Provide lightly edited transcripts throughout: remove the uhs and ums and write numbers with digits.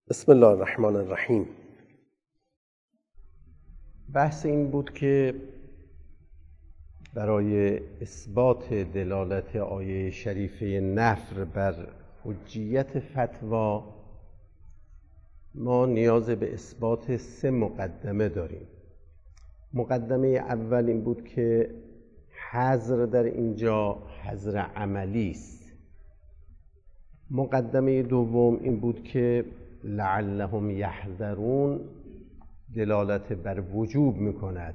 بسم الله الرحمن الرحیم. بحث این بود که برای اثبات دلالت آیه شریفه نفر بر حجیت فتوا ما نیاز به اثبات 3 مقدمه داریم. مقدمه اول این بود که حظر در اینجا حظر عملی است. مقدمه دوم این بود که لعلهم یحذرون دلالت بر وجوب میکند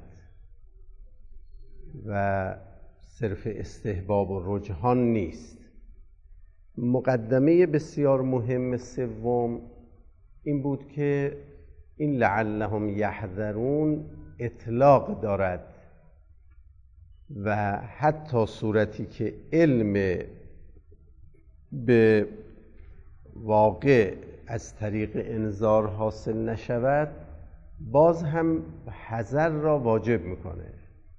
و صرف استحباب و رجحان نیست. مقدمه بسیار مهم سوم این بود که این لعلهم یحذرون اطلاق دارد و حتی صورتی که علم به واقع از طریق انذار حاصل نشود باز هم حذر را واجب میکنه.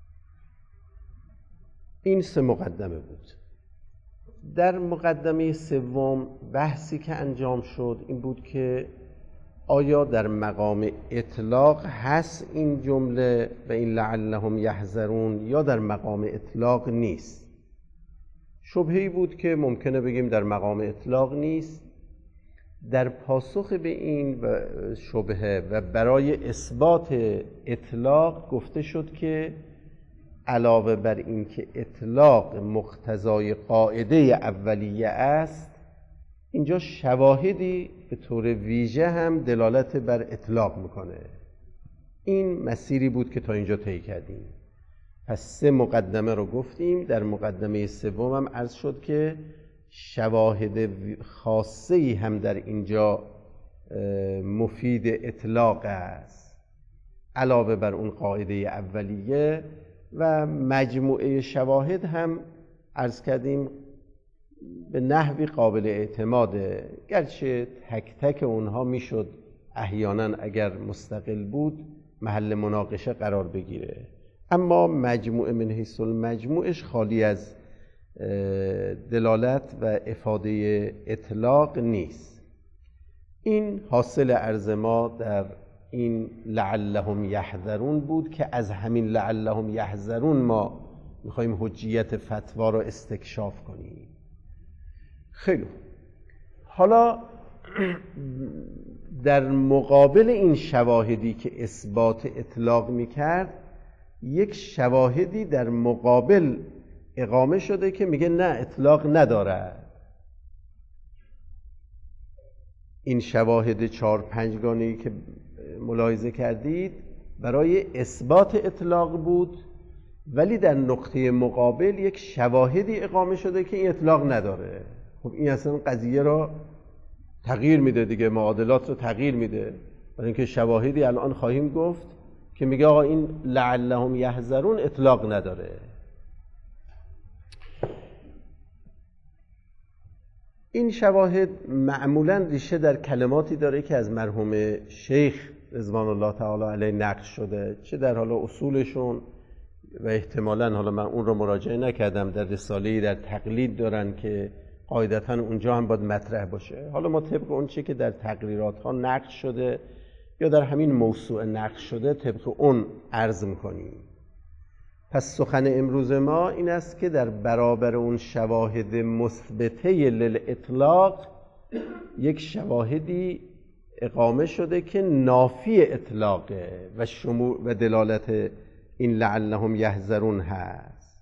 این 3 مقدمه بود. در مقدمه سوم بحثی که انجام شد این بود که آیا در مقام اطلاق هست این جمله و این لعلهم یحذرون یا در مقام اطلاق نیست. شبهه‌ای بود که ممکنه بگیم در مقام اطلاق نیست. در پاسخ به این شبهه و برای اثبات اطلاق گفته شد که علاوه بر این که اطلاق مقتضای قاعده اولیه است، اینجا شواهدی به طور ویژه هم دلالت بر اطلاق میکنه. این مسیری بود که تا اینجا طی کردیم. پس 3 مقدمه رو گفتیم. در مقدمه سوم هم عرض شد که شواهد خاصه‌ای هم در اینجا مفید اطلاق است علاوه بر اون قاعده اولیه، و مجموعه شواهد هم عرض کردیم به نحوی قابل اعتماده، گرچه تک تک اونها میشد احیانا اگر مستقل بود محل مناقشه قرار بگیره، اما مجموعه من حیث المجموعش خالی از دلالت و افاده اطلاق نیست. این حاصل عرض ما در این لعلهم یحذرون بود که از همین لعلهم یحذرون ما میخواییم حجیت فتوا را استکشاف کنیم. خیلی حالا در مقابل این شواهدی که اثبات اطلاق میکرد یک شواهدی در مقابل اقامه شده که میگه نه اطلاق ندارد. این شواهد 4-5 گانه‌ای که ملاحظه کردید برای اثبات اطلاق بود، ولی در نقطه مقابل یک شواهدی اقامه شده که این اطلاق نداره. خب این اصلا قضیه را تغییر میده دیگه، معادلات رو تغییر میده. برای اینکه شواهدی الان خواهیم گفت که میگه آقا این لعلهم یحذرون اطلاق نداره. این شواهد معمولاً ریشه در کلماتی داره که از مرحوم شیخ رضوان الله تعالی علیه نقل شده، چه در حالا اصولشون و احتمالاً حالا من اون رو مراجعه نکردم، در رساله‌ای در تقلید دارن که قاعدتاً اونجا هم باید مطرح باشه. حالا ما طبق اون چه که در تقریرات ها نقل شده یا در همین موسوعه نقل شده طبق اون عرض میکنیم. پس سخن امروز ما این است که در برابر اون شواهد مثبته للاطلاق یک شواهدی اقامه شده که نافی اطلاقه و شمول و دلالت این لعلهم یحذرون هست.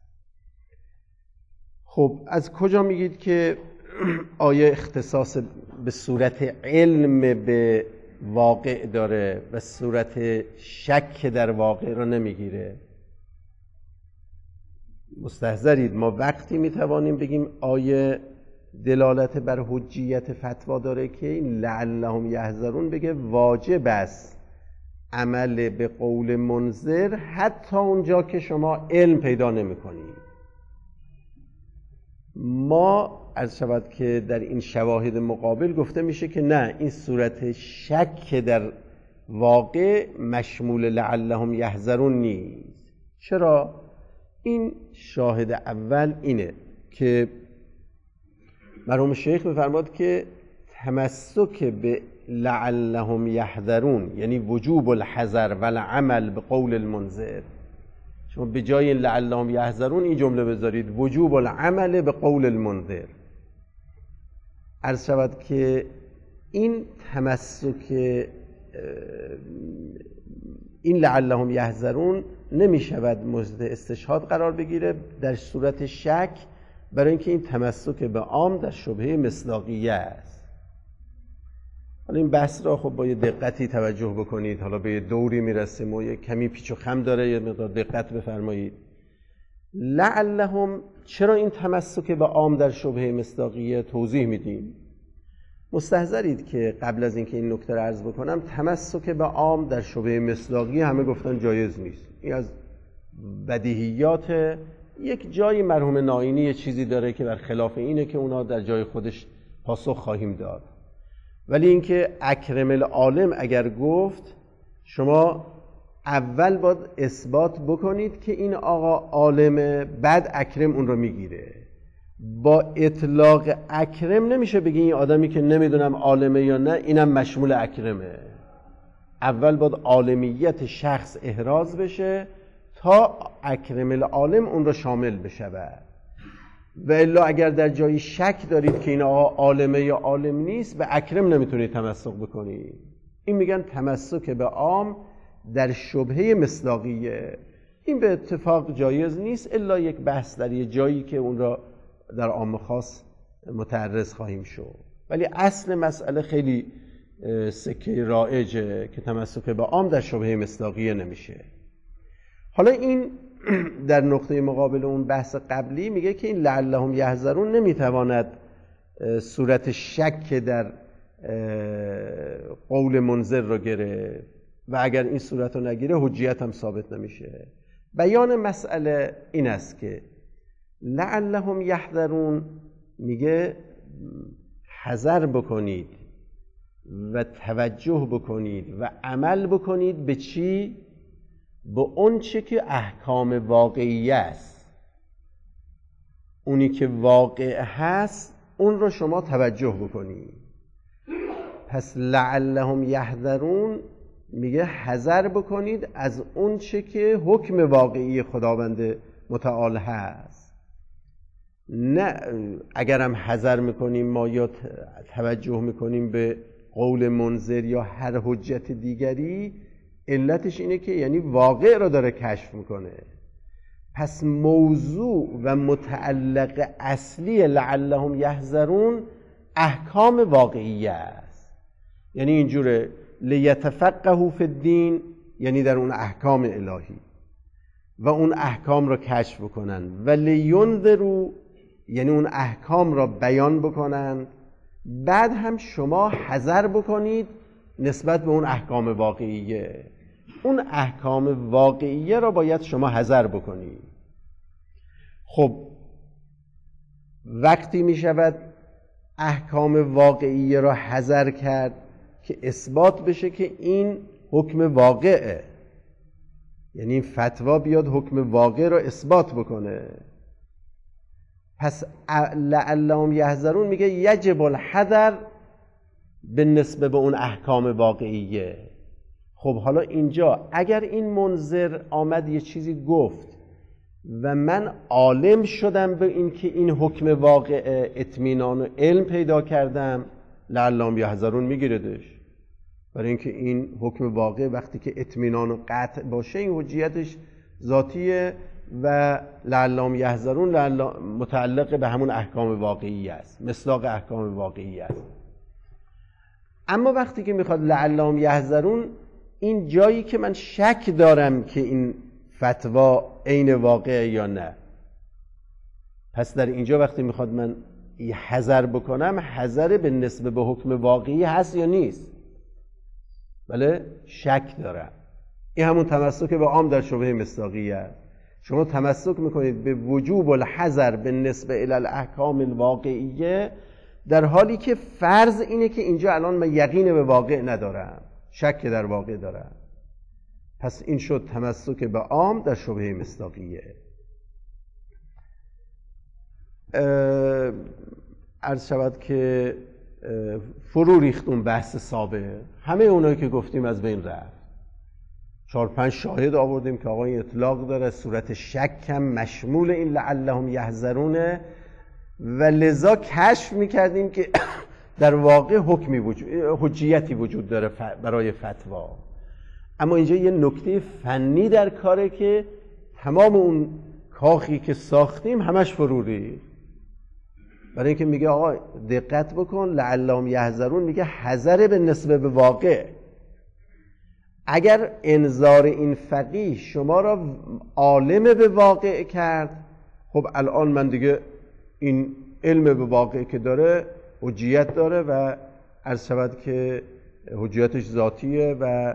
خب از کجا میگید که آیا اختصاص به صورت علم به واقع داره و صورت شک در واقع را نمیگیره؟ مستحضرید ما وقتی میتوانیم بگیم آیه دلالت بر حجیت فتوا داره که این لعلهم یحذرون بگه واجب است عمل به قول منذر حتی اونجا که شما علم پیدا نمی کنید. ما عرض شود که در این شواهد مقابل گفته میشه که نه، این صورت شک در واقع مشمول لعلهم یحذرون نیست. چرا؟ این شاهد اول اینه که مرحوم شیخ می‌فرماد که تمسک به لعلهم یحذرون یعنی وجوب الحذر و العمل به قول المنذر، شما به جای لعلهم یحذرون این جمله بذارید وجوب العمل به قول المنذر. عرض شود که این تمسک این لعلهم یحذرون نمی شود مورد استشهاد قرار بگیره در صورت شک، برای اینکه این تمسک به عام در شبهه مصداقیه است. حالا این بحث را خب با یه دقتی توجه بکنید، حالا به یه دوری میرسیم و یه کمی پیچ و خم داره، یه مقدار دقت بفرمایید. لعلهم، چرا این تمسک به عام در شبهه مصداقیه؟ توضیح میدیم. مستحضرید که قبل از اینکه این نکته رو عرض بکنم، تمسک به عام در شبهه مصداقیه همه گفتن جایز نیست. این از بدیهیات. یک جایی مرحوم نائینی یه چیزی داره که بر خلاف اینه که اونا در جای خودش پاسخ خواهیم داد، ولی اینکه اکرم العالم اگر گفت، شما اول باید اثبات بکنید که این آقا عالمه، بعد اکرم اون رو میگیره. با اطلاق اکرم نمیشه بگی این آدمی که نمیدونم عالمه یا نه اینم مشمول اکرمه. اول باید عالمیت شخص احراز بشه تا اکرم العالم اون رو شامل بشه. و الا اگر در جایی شک دارید که این آقا عالمه یا عالم نیست، به اکرم نمیتونید تمسک بکنید. این میگن تمسک به عام در شبهه مصداقیه. این به اتفاق جایز نیست الا یک بحث در یه جایی که اون را در عام خاص متعرض خواهیم شد، ولی اصل مسئله خیلی سکه رایجه که تمسک به عام در شبهه مصداقیه نمیشه. حالا این در نقطه مقابل اون بحث قبلی میگه که این لعلهم یحذرون نمیتواند صورت شک در قول منذر رو گرفت و اگر این صورت رو نگیره حجیت هم ثابت نمیشه. بیان مسئله این است که لعلهم یحذرون میگه حذر بکنید و توجه بکنید و عمل بکنید به چی؟ به اون چه که احکام واقعی است. اونی که واقع هست اون رو شما توجه بکنید. پس لعلهم یحذرون میگه حذر بکنید از اون چه که حکم واقعی خداوند متعال هست. نه اگرم حذر میکنیم ما یا توجه میکنیم به قول منذر یا هر حجت دیگری، علتش اینه که یعنی واقع رو داره کشف میکنه. پس موضوع و متعلق اصلی لعلهم یحذرون احکام واقعی است. یعنی اینجوره لیتفقهوا فی الدین، یعنی در اون احکام الهی و اون احکام رو کشف بکنن، و لینذروا یعنی اون احکام را بیان بکنن. بعد هم شما حذر بکنید نسبت به اون احکام واقعیه. اون احکام واقعیه را باید شما حذر بکنید. خب وقتی می شود احکام واقعیه را حذر کرد که اثبات بشه که این حکم واقعه، یعنی این فتوا بیاد حکم واقع را اثبات بکنه. پس لعلهم یحذرون میگه یجب الحذر بالنسبه به اون احکام واقعیه. خب حالا اینجا اگر این منذر آمد یه چیزی گفت و من عالم شدم به این که این حکم واقع اطمینان و علم پیدا کردم، لعلهم یحذرون میگیردش. برای اینکه این حکم واقع وقتی که اطمینان و قطع باشه این حجیتش ذاتیه و لعلهم یحذرون متعلق به همون احکام واقعی است، مصداق احکام واقعی است. اما وقتی که میخواد لعلهم یحذرون، این جایی که من شک دارم که این فتوا عین واقعه یا نه، پس در اینجا وقتی میخواد من حذر بکنم، حذر به نسبه به حکم واقعی هست یا نیست؟ بله شک دارم. این همون تمسک به عام در شبهه مصداقیه است. شما تمسک میکنید به وجوب الحذر به نسبه الی الاحکام الواقعیه، در حالی که فرض اینه که اینجا الان من یقین به واقع ندارم، شک در واقع دارم. پس این شد تمسک به عام در شبهه مصداقیه. عرض شود که فرو ریختون بحث سابق، همه اونایی که گفتیم از بین رفت. 4-5 شاهد آوردیم که آقا این اطلاق داره، صورت شک هم مشمول این لعلهم یحذرونه و لذا کشف میکردیم که در واقع حجیتی وجود داره برای فتوا. اما اینجا یه نکته فنی در کاره که تمام اون کاخی که ساختیم همش فرو ریخت. برای اینکه میگه آقا دقت بکن، لعلهم یحذرون میگه حذر به نسبه به واقع. اگر انظار این فقیه شما را عالم به واقع کرد، خب الان من دیگه این علم به واقع که داره حجیت داره و عرض شود که حجیتش ذاتیه و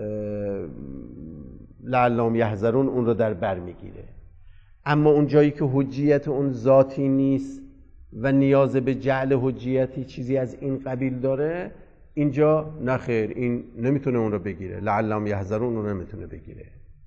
لعلهم یحذرون اون رو در بر میگیره. اما اون جایی که حجیت اون ذاتی نیست و نیاز به جعل حجیتی چیزی از این قبیل داره، اینجا نخیر، این نمیتونه اون رو بگیره، لعلهم یحذرون اون رو نمیتونه بگیره.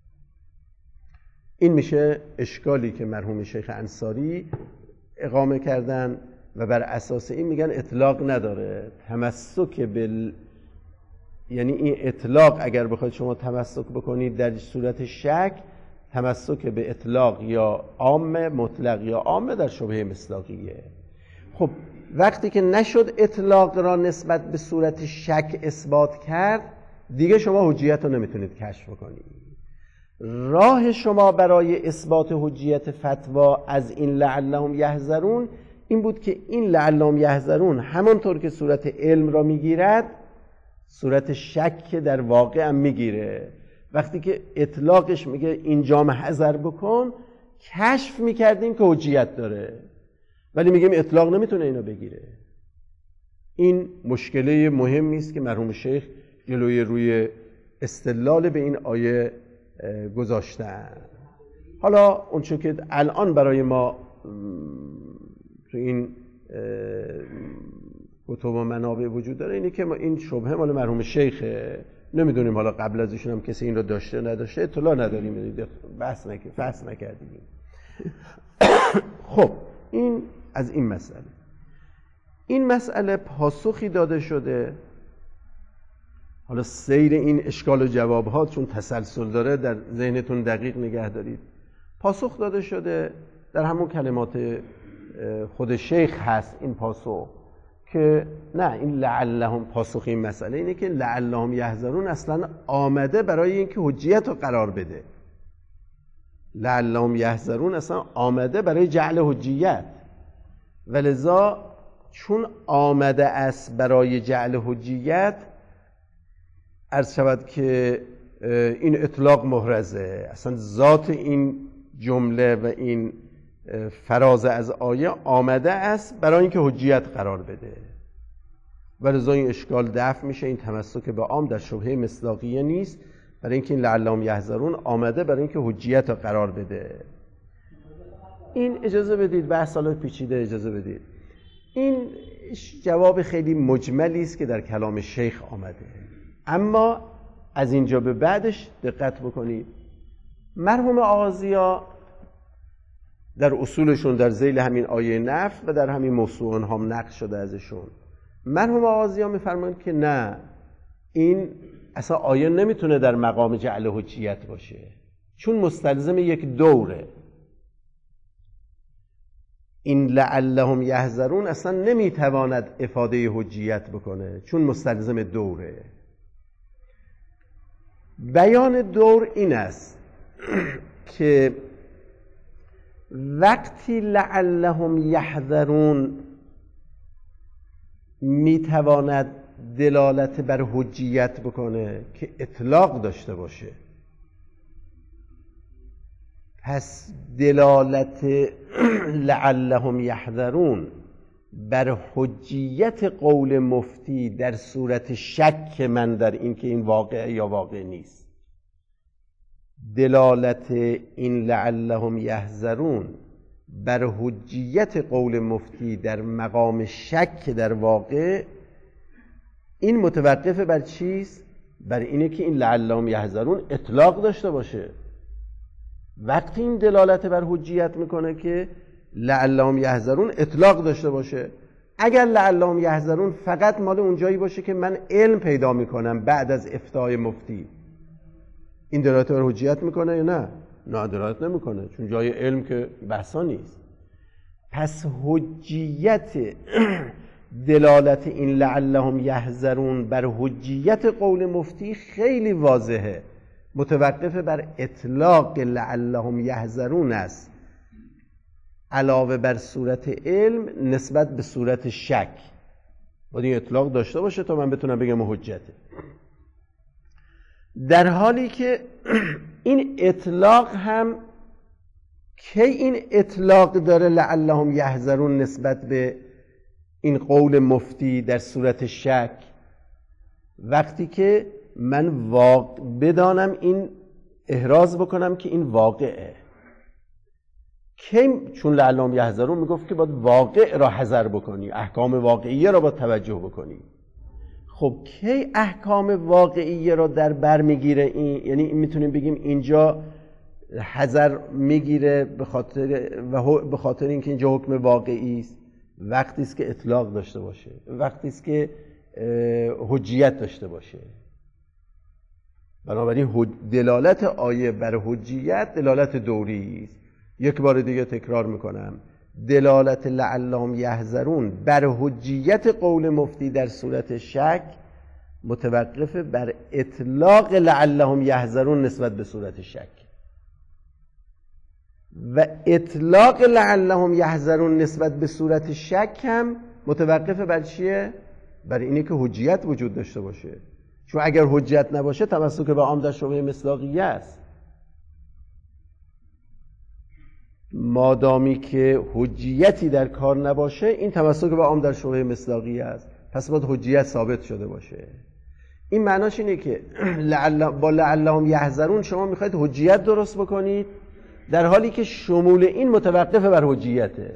این میشه اشکالی که مرحوم شیخ انصاری اقامه کردن و بر اساس این میگن اطلاق نداره. تمسک یعنی این اطلاق اگر بخواید شما تمسک بکنید در صورت شک، تمسک به اطلاق یا عام مطلق یا عام در شبهه مصداقیه. خب وقتی که نشد اطلاق را نسبت به صورت شک اثبات کرد، دیگه شما حجیت رو نمیتونید کشف بکنید. راه شما برای اثبات حجیت فتوا از این لعلهم یحذرون این بود که این لعلهم یحذرون همانطور که صورت علم را میگیرد، صورت شک در واقع هم میگیره. وقتی که اطلاقش میگه اینجام حذر بکن، کشف میکردیم که حجیت داره، ولی میگیم اطلاق نمیتونه اینو بگیره. این مشکله مهمی است که مرحوم شیخ جلوی روی استدلال به این آیه گذاشتن. حالا اونچه که الان برای ما تو این کتب و منابع وجود داره اینه که ما این شبهه مال مرحوم شیخه، نمیدونیم حالا قبل از ایشون هم کسی این رو داشته نداشته، اطلاع نداریم، بحث نکردیم. خب این از این مسئله. این مسئله پاسخی داده شده. حالا سیر این اشکال و جوابها چون تسلسل داره در ذهنتون دقیق نگه دارید. پاسخ داده شده در همون کلمات خود شیخ هست این پاسخ که نه، این لعلهم، پاسخ این مسئله اینه که لعلهم یحذرون اصلا آمده برای اینکه حجیت رو قرار بده. لعلهم یحذرون اصلا آمده برای جعل حجیت، ولذا چون آمده است برای جعل حجیت، عرض شود که این اطلاق محرزه. اصلا ذات این جمله و این فراز از آیه آمده است برای اینکه حجیت قرار بده، ولذا این اشکال دفع میشه. این تمسک به عام در شبهه مصداقیه نیست، برای اینکه این لعلهم یحذرون آمده برای اینکه حجیت رو قرار بده. این اجازه بدید بحث حالا پیچیده، اجازه بدید این جواب خیلی مجملی است که در کلام شیخ آمده. اما از اینجا به بعدش دقت بکنید. مرحوم آغازی‌ها در اصولشون در ذیل همین آیه نفی و در همین موضوعان هم نقل شده ازشون، مرحوم آغازی‌ها میفرمایند که نه، این اصلا آیه نمیتونه در مقام جعل حجیت باشه، چون مستلزم یک دوره. این لعلهم یحذرون اصلا نمیتواند افاده حجیت بکنه، چون مستلزم دوره. بیان دور این است که وقتی لعلهم یحذرون میتواند دلالت بر حجیت بکنه که اطلاق داشته باشه، پس دلالت لعلهم یحذرون بر حجیت قول مفتی در صورت شک من در این که این واقع یا واقع نیست. دلالت این لعلهم یحذرون بر حجیت قول مفتی در مقام شک در واقع، این متوقف بر چیست؟ بر اینه که این لعلهم یحذرون اطلاق داشته باشه. وقتی این دلالت بر حجیت میکنه که لعلهم یحذرون اطلاق داشته باشه. اگر لعلهم یحذرون فقط مال اونجایی باشه که من علم پیدا میکنم بعد از افتای مفتی، این دلالت بر حجیت میکنه یا نه؟ نه دلالت نمیکنه، چون جای علم که بحثا نیست. پس حجیت دلالت این لعلهم یحذرون بر حجیت قول مفتی خیلی واضحه، متوقف بر اطلاق لعلهم یحذرون است علاوه بر صورت علم نسبت به صورت شک. باید این اطلاق داشته باشه تا من بتونم بگم حجته. در حالی که این اطلاق هم کی این اطلاق داره لعلهم یحذرون نسبت به این قول مفتی در صورت شک؟ وقتی که من بدانم این احراز بکنم که این واقعه. چون لعلهم یحذرون میگفت که باید واقع را حذر بکنی، احکام واقعیه را باید توجه بکنی. خب کی احکام واقعیه را در بر میگیره این؟ یعنی میتونیم بگیم اینجا حذر میگیره به خاطر اینکه اینجا حکم واقعی است، وقتی است که اطلاق داشته باشه، وقتی است که حجیت داشته باشه. بنابراین دلالت آیه بر حجیت دلالت دوری است. یک بار دیگه تکرار میکنم، دلالت لعلهم یحذرون بر حجیت قول مفتی در صورت شک متوقف بر اطلاق لعلهم یحذرون نسبت به صورت شک، و اطلاق لعلهم یحذرون نسبت به صورت شک هم متوقف بر چیه؟ بر اینه که حجیت وجود داشته باشه. چون اگر حجیت نباشه تمسک به عام در شبهه مصداقیه است. مادامی که حجیتی در کار نباشه این تمسک به عام در شبهه مصداقیه است، پس باید حجیت ثابت شده باشه. این معناش اینه که با لعلهم یحذرون شما میخواید حجیت درست بکنید در حالی که شمول این متوقف بر حجیته.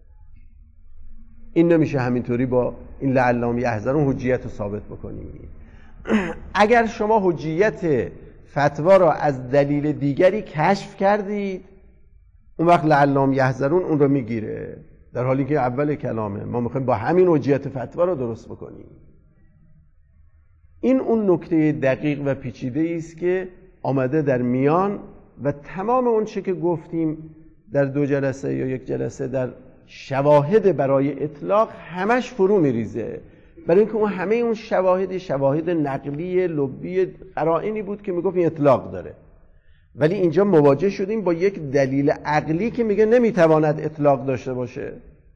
این نمیشه همینطوری با این لعلهم یحذرون حجیت رو ثابت بکنید. اگر شما حجیت فتوا را از دلیل دیگری کشف کردید اون وقت لعلهم یحذرون اون رو میگیره، در حالی که اول کلامه ما میخوایم با همین حجیت فتوا رو درست بکنیم. این اون نکته دقیق و پیچیده است که آمده در میان و تمام اون چه که گفتیم در 2 جلسه یا 1 جلسه در شواهد برای اطلاق همش فرو میریزه، برای اینکه اون همه اون شواهد نقلی لبی قرائنی بود که میگفت این اطلاق داره، ولی اینجا مواجه شدیم با یک دلیل عقلی که میگه نمیتواند اطلاق داشته باشه.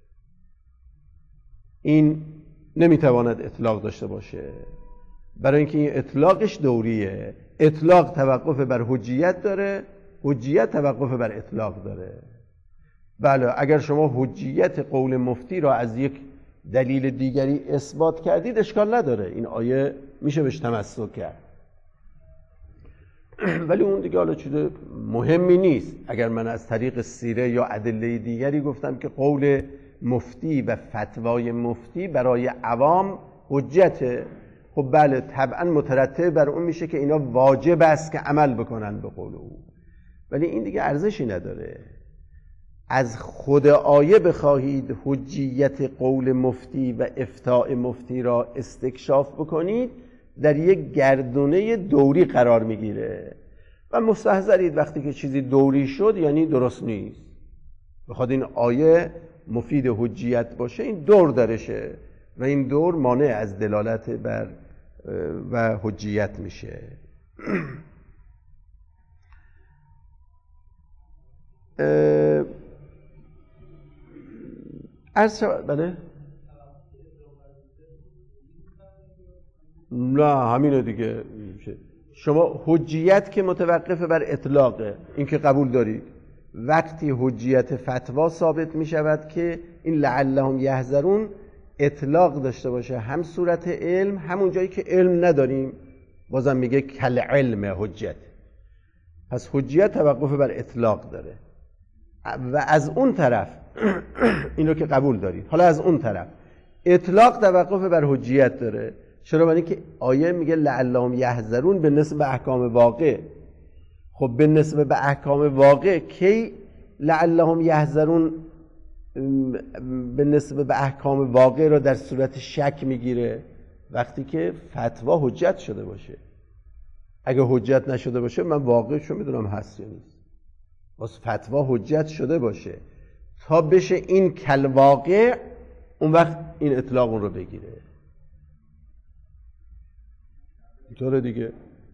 این نمیتواند اطلاق داشته باشه برای اینکه این اطلاقش دوریه. اطلاق توقف بر حجیت داره، حجیت توقف بر اطلاق داره. بله اگر شما حجیت قول مفتی را از یک دلیل دیگری اثبات کردید اشکال نداره، این آیه میشه بهش تمسک کرد. ولی اون دیگه حالا چیز مهمی نیست. اگر من از طریق سیره یا ادله دیگری گفتم که قول مفتی و فتوای مفتی برای عوام حجته، خب بله طبعا مترتب بر اون میشه که اینا واجب است که عمل بکنن به قول او، ولی این دیگه ارزشی نداره. از خود آیه بخواهید حجیت قول مفتی و افتاء مفتی را استکشاف بکنید در یک گردونه دوری قرار میگیره و مستحضرید وقتی که چیزی دوری شد یعنی درست نیست. بخواد این آیه مفید حجیت باشه این دور درشه و این دور مانع از دلالت بر و حجیت میشه. بله؟ نه همینه دیگه. شما حجیت که متوقف بر اطلاقه، این که قبول دارید. وقتی حجیت فتوا ثابت می شود که این لعلهم یحذرون اطلاق داشته باشه، هم صورت علم همون جایی که علم نداریم بازم میگه کل علم حجت. پس حجیت توقف بر اطلاق داره و از اون طرف اینو که قبول دارید، حالا از اون طرف اطلاق توقف بر حجیت داره. چرا؟ برای اینکه آیه میگه لعلهم یحذرون به نسبت به احکام واقع. خب به نسبت به احکام واقع کی لعلهم یحذرون به نسبت به احکام واقع را در صورت شک میگیره؟ وقتی که فتوا حجت شده باشه. اگه حجت نشده باشه من واقعشو میدونم هست یا نیست. واسه فتوا حجت شده باشه تا بشه این کلواقع، اون وقت این اطلاق اون رو بگیره. اینطوره دیگه.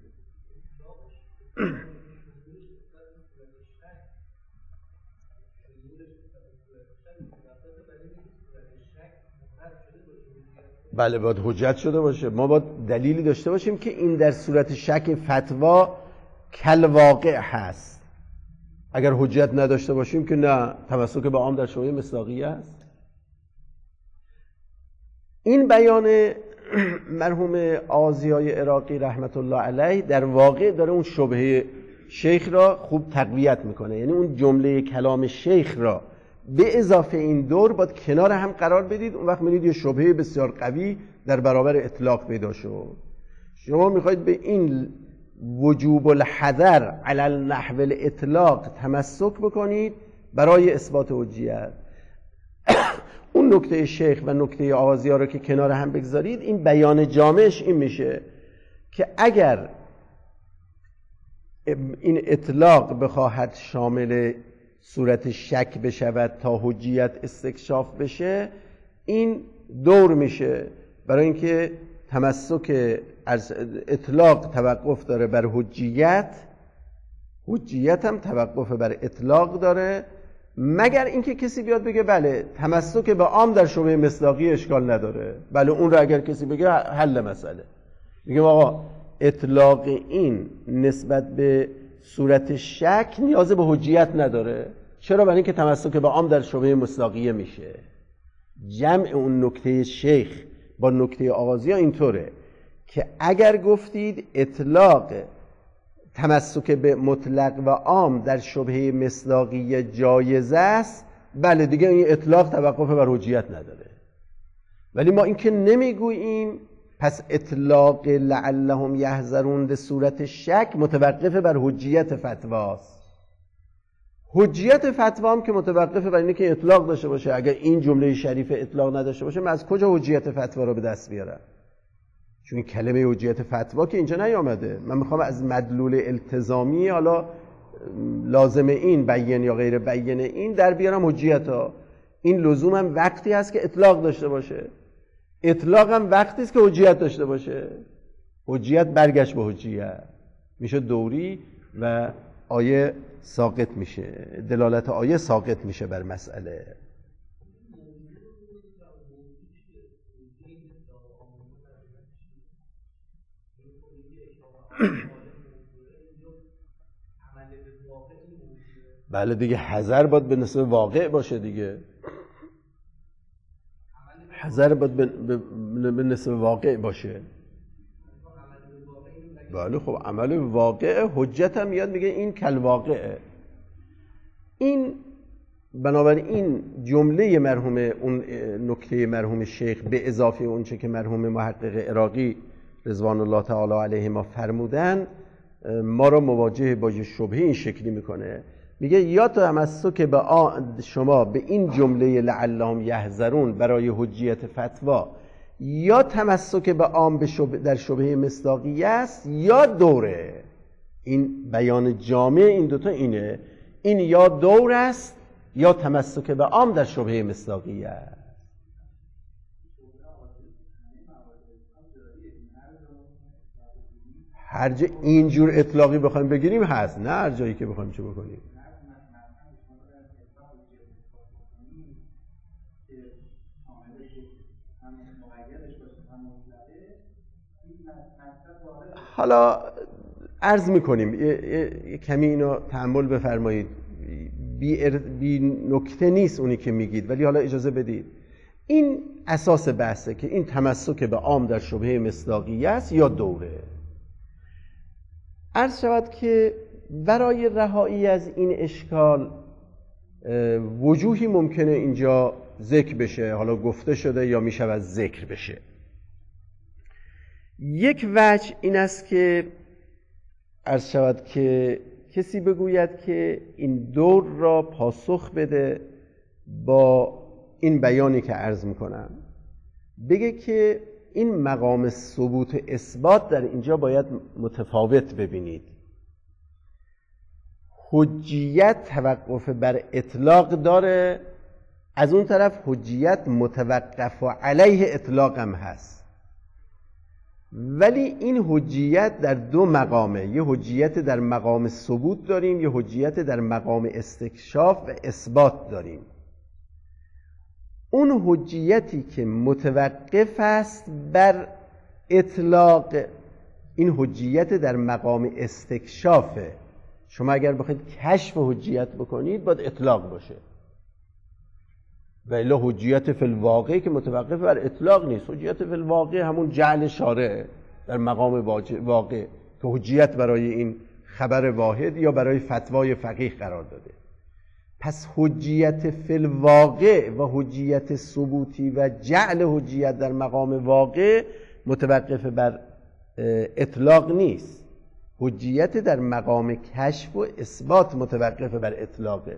بله باید حجت شده باشه. ما باید دلیلی داشته باشیم که این در صورت شک فتوا کلواقع هست. اگر حجت نداشته باشیم که نه، تمسک به عام در شبهه مصداقیه است. این بیان مرحوم آذیای عراقی رحمت الله علیه در واقع داره اون شبهه شیخ را خوب تقویت میکنه. یعنی اون جمله کلام شیخ را به اضافه این دور باید کنار هم قرار بدید، اون وقت می‌بینید یه شبهه بسیار قوی در برابر اطلاق پیدا شد. شما میخواید به این وجوب الحذر علی النحو الاطلاق تمسک بکنید برای اثبات حجیت. اون نکته شیخ و نکته آغازی‌ها رو که کنار هم بگذارید، این بیان جامعش این میشه که اگر این اطلاق بخواهد شامل صورت شک بشود تا حجیت استکشاف بشه، این دور میشه. برای اینکه تمسک از اطلاق توقف داره بر حجیت، حجیت هم توقف بر اطلاق داره، مگر اینکه کسی بیاد بگه بله تمسک به عام در شبهه مصداقی اشکال نداره. بله اون رو اگر کسی بگه حل مسئله. میگم آقا اطلاق این نسبت به صورت شک نیاز به حجیت نداره. چرا؟ برای اینکه تمسک به عام در شبهه مصداقیه میشه. جمع اون نکته شیخ با نکته آغازی‌ها اینطوره که اگر گفتید اطلاق تمسک به مطلق و عام در شبهه مصداقیه جایز است، بله دیگه این اطلاق توقف بر حجیت نداره. ولی ما این که نمیگوییم پس اطلاق لعلهم یحذرون به صورت شک متوقف بر حجیت فتواست. حجیت فتوا هم که متوقف بر اینه که اطلاق داشته باشه. اگر این جمله شریف اطلاق نداشته باشه من از کجا حجیت فتوا رو به دست بیارم؟ چون این کلمه حجیت فتوا که اینجا نیامده. من میخوام از مدلول التزامی، حالا لازم این بیان یا غیر بیان این، در بیارم حجیت ها. این لزوم هم وقتی هست که اطلاق داشته باشه، اطلاق هم وقتی است که حجیت داشته باشه. حجیت برگشت به حجیت میشه دوری و آیه ساقط میشه، دلالت آیه ساقط میشه بر مسئله. بله دیگه حذر باید به نسبت واقع باشه دیگه. حذر باید به نسبت واقع باشه. بله خب عمل واقع حجت هم میاد میگه این کل واقعه. این بنابراین جمله مرحوم اون نکته مرحوم شیخ به اضافه اون چه که مرحوم محقق عراقی رضوان الله تعالی علیه ما فرمودن ما را مواجه با شبهه این شکلی میکنه. میگه یا تمسک به شما به این جمله لعلهم یحذرون برای حجیت فتوا، یا تمسک به عام در شبهه مصداقیه است یا دوره. این بیان جامع این دوتا اینه، این یا دور است یا تمسک به عام در شبهه مصداقیه است. هر جا اینجور اطلاقی بخوایم بگیریم هست، نه هر جایی که بخوایم چه بکنیم. حالا عرض میکنیم کمی اینو تأمل بفرمایید. بی نکته نیست اونی که میگید، ولی حالا اجازه بدید این اساس بحثه که این تمسک به عام در شبهه مصداقیه است یا دوره. عرض شود که برای رهایی از این اشکال وجوهی ممکنه اینجا ذکر بشه، حالا گفته شده یا میشود ذکر بشه. یک وجه این است که عرض شود که کسی بگوید که این دور را پاسخ بده با این بیانی که عرض میکنم بگه که این مقام ثبوت اثبات در اینجا باید متفاوت ببینید. حجیت توقف بر اطلاق داره، از اون طرف حجیت متوقف علیه اطلاق هم هست. ولی این حجیت در دو مقامه، یه حجیت در مقام ثبوت داریم، یه حجیت در مقام استکشاف و اثبات داریم. اون حجیتی که متوقف است بر اطلاق، این حجیت در مقام استکشافه. شما اگر بخواید کشف حجیت بکنید باید اطلاق باشه، و الا حجیت فی الواقع که متوقف بر اطلاق نیست. حجیت فی الواقع همون جعل شارع در مقام واقع که حجیت برای این خبر واحد یا برای فتوای فقیه قرار داده. پس حجیت فی الواقع و حجیت ثبوتی و جعل حجیت در مقام واقع متوقف بر اطلاق نیست. حجیت در مقام کشف و اثبات متوقف بر اطلاقه.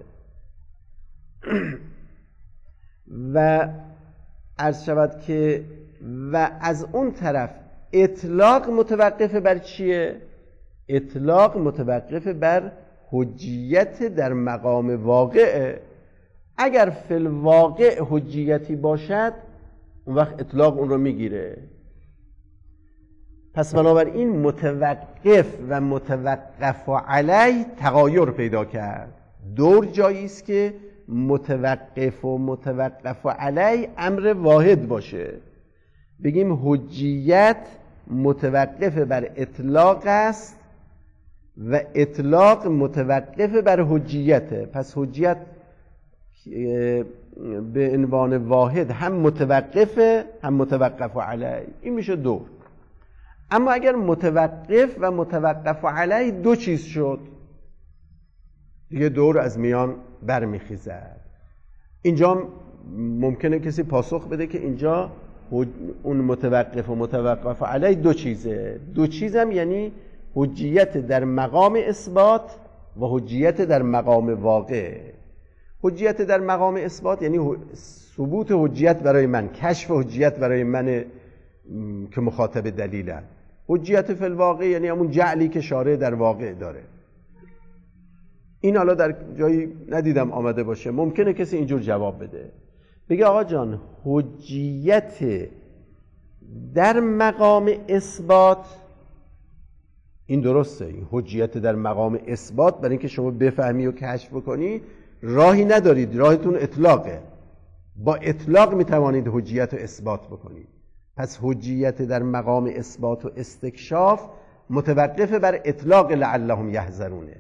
و عرض شود که و از اون طرف اطلاق متوقف بر چیه؟ اطلاق متوقف بر حجیت در مقام واقعه. اگر فی الواقع حجیتی باشد اون وقت اطلاق اون رو میگیره. پس بنابراین متوقف و متوقف علیه تغایر پیدا کرد. دور جایی است که متوقف و متوقف علیه امر واحد باشه. بگیم حجیت متوقف بر اطلاق است و اطلاق متوقف بر حجیته. پس حجیت به عنوان واحد هم متوقفه هم متوقف علیه. این میشه دور. اما اگر متوقف و متوقف علیه دو چیز شد، دیگه دور از میان برمیخیزد. اینجا ممکنه کسی پاسخ بده که اینجا اون متوقف و متوقف علیه دو چیزه. دو چیزم یعنی حجیت در مقام اثبات و حجیت در مقام واقع. حجیت در مقام اثبات یعنی ثبوت حجیت برای من، کشف حجیت برای من که مخاطب دلیلم. حجیت فی الواقع یعنی همون جعلی که شارع در واقع داره. این حالا در جایی ندیدم آمده باشه. ممکنه کسی اینجور جواب بده، بگه آقا جان حجیت در مقام اثبات، این درسته، این حجیت در مقام اثبات برای اینکه شما بفهمی و کشف بکنی راهی ندارید، راهتون اطلاقه. با اطلاق میتوانید حجیت رو اثبات بکنید. پس حجیت در مقام اثبات و استکشاف متوقف بر اطلاق لعلهم یحذرونه.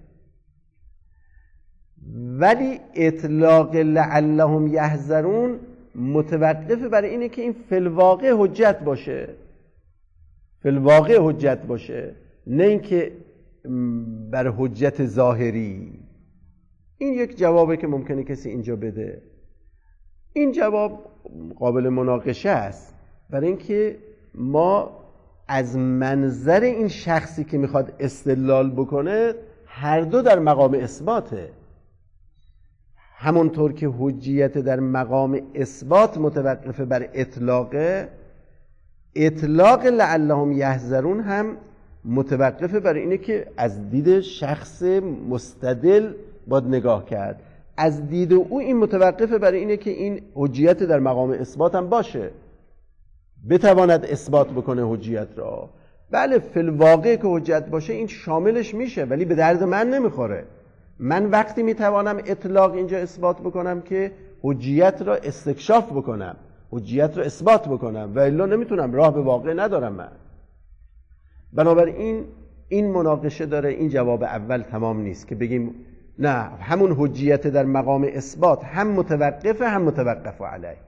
ولی اطلاق لعلهم یحذرون متوقف بر اینه که این فی الواقع حجت باشه، فی الواقع حجت باشه، نه اینکه بر حجت ظاهری. این یک جوابه که ممکنه کسی اینجا بده. این جواب قابل مناقشه است، برای اینکه ما از منظر این شخصی که میخواد استدلال بکنه هر دو در مقام اثباته. همونطور که حجیت در مقام اثبات متوقف بر اطلاقه، اطلاق لعلهم یحذرون هم متوقف بر اینه که از دید شخص مستدل باید نگاه کرد. از دید او این متوقف بر اینه که این حجیت در مقام اثبات هم باشه، بتواند اثبات بکنه حجیت را. بله فی الواقع که حجت باشه این شاملش میشه، ولی به درد من نمیخوره. من وقتی میتوانم اطلاق اینجا اثبات بکنم که حجیت را استکشاف بکنم، حجیت را اثبات بکنم، و الا نمیتونم، راه به واقع ندارم من. بنابراین این مناقشه داره. این جواب اول تمام نیست که بگیم نه همون حجیت در مقام اثبات هم متوقفه هم متوقف علیه.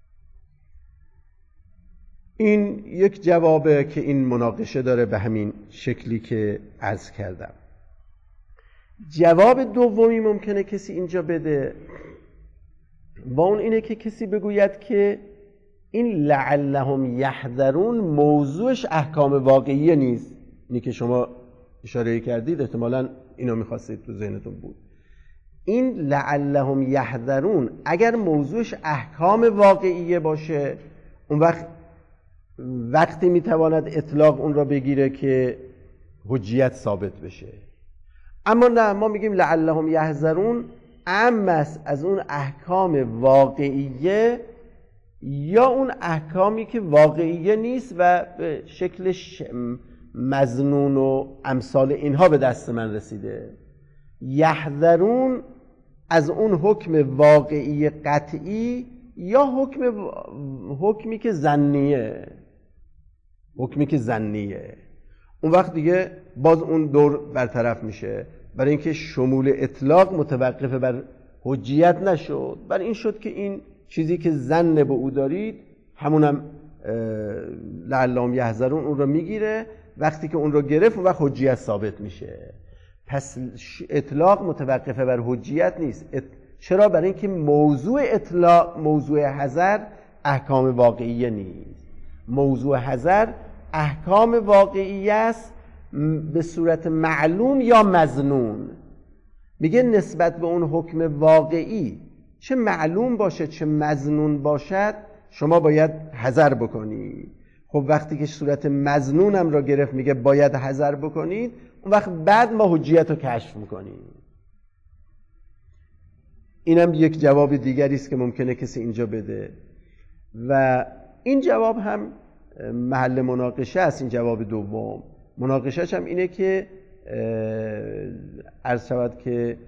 این یک جوابه که این مناقشه داره به همین شکلی که عرض کردم. جواب دومی ممکنه کسی اینجا بده و اون اینه که کسی بگوید که این لعلهم یحذرون موضوعش احکام واقعیه نیست. اینی که شما اشاره کردید احتمالاً اینو میخواستید تو ذهنتون بود. این لعلهم یحذرون اگر موضوعش احکام واقعیه باشه، اون وقتی میتواند اطلاق اون را بگیره که حجیت ثابت بشه. اما نه، ما میگیم لعلهم یحذرون عام است از اون احکام واقعیه یا اون احکامی که واقعیه نیست و به شکل مظنون و امثال اینها به دست من رسیده. یحذرون از اون حکم واقعی قطعی یا حکمی که ظنیه، حکمی که ظنیه. اون وقت دیگه باز اون دور برطرف میشه، برای اینکه شمول اطلاق متوقف بر حجیت نشد، بر این شد که این چیزی که ظن به او دارید همونم لعلهم یحذرون اون رو میگیره. وقتی که اون رو گرفت اون وقت حجیت ثابت میشه. پس اطلاق متوقف بر حجیت نیست. چرا؟ برای اینکه موضوع اطلاق، موضوع حذر احکام واقعیه نیست. موضوع حذر احکام واقعیه است به صورت معلوم یا مظنون. میگه نسبت به اون حکم واقعی چه معلوم باشه چه مظنون باشد شما باید حذر بکنید. خب وقتی که صورت مظنونم را گرفت میگه باید حذر بکنید، اون وقت بعد ما حجیت رو کشف میکنیم. اینم یک جواب دیگری است که ممکنه کسی اینجا بده و این جواب هم محل مناقشه است. این جواب دوم مناقشهش هم اینه که عرض شود که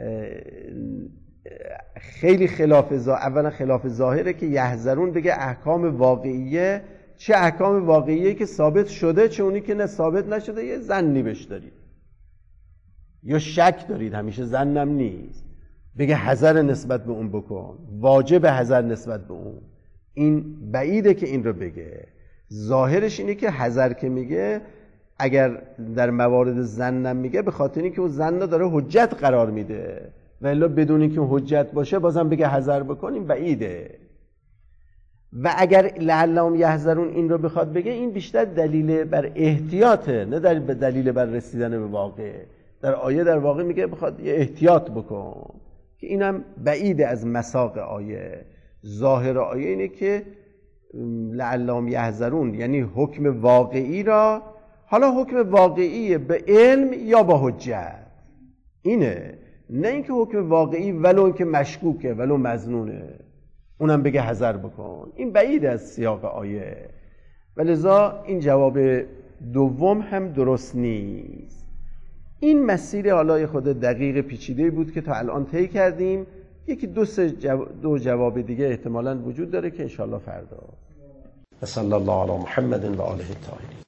خیلی اولا خلاف ظاهره که یحذرون بگه احکام واقعیه. چه احکام واقعیه که ثابت شده، چه اونی که نه ثابت نشده، یه ظنی بهش دارید یا شک دارید، همیشه ظنم نیست. بگه حذر نسبت به اون بکن، واجب حذر نسبت به اون. این بعیده که این رو بگه. ظاهرش اینه که حذر که میگه اگر در موارد ظنم میگه به خاطر اینکه اون ظن داره حجت قرار میده، ولی بدون اینکه حجت باشه بازم بگه حذر بکنیم بعیده. و اگر لعلهم یحذرون این رو بخواد بگه، این بیشتر دلیل بر احتیاطه، نه دلیل بر رسیدن به واقع. در آیه در واقع میگه بخواد یه احتیاط بکن که اینم بعیده از مساق آیه. ظاهر آیه اینه که لعلهم یحذرون یعنی حکم واقعی را، حالا حکم واقعی به علم یا با حجت، اینه. نه اینکه حکم واقعی ولو اینکه مشکوکه ولو مظنونه اونم بگه حذر بکن. این بعید از سیاق آیه و لذا این جواب دوم هم درست نیست. این مسیر حالا خود دقیق پیچیده بود که تا الان طی کردیم. یکی دو جواب دیگه احتمالاً وجود داره که انشاءالله فردا. صلی الله علی محمد و آله الطاهرین.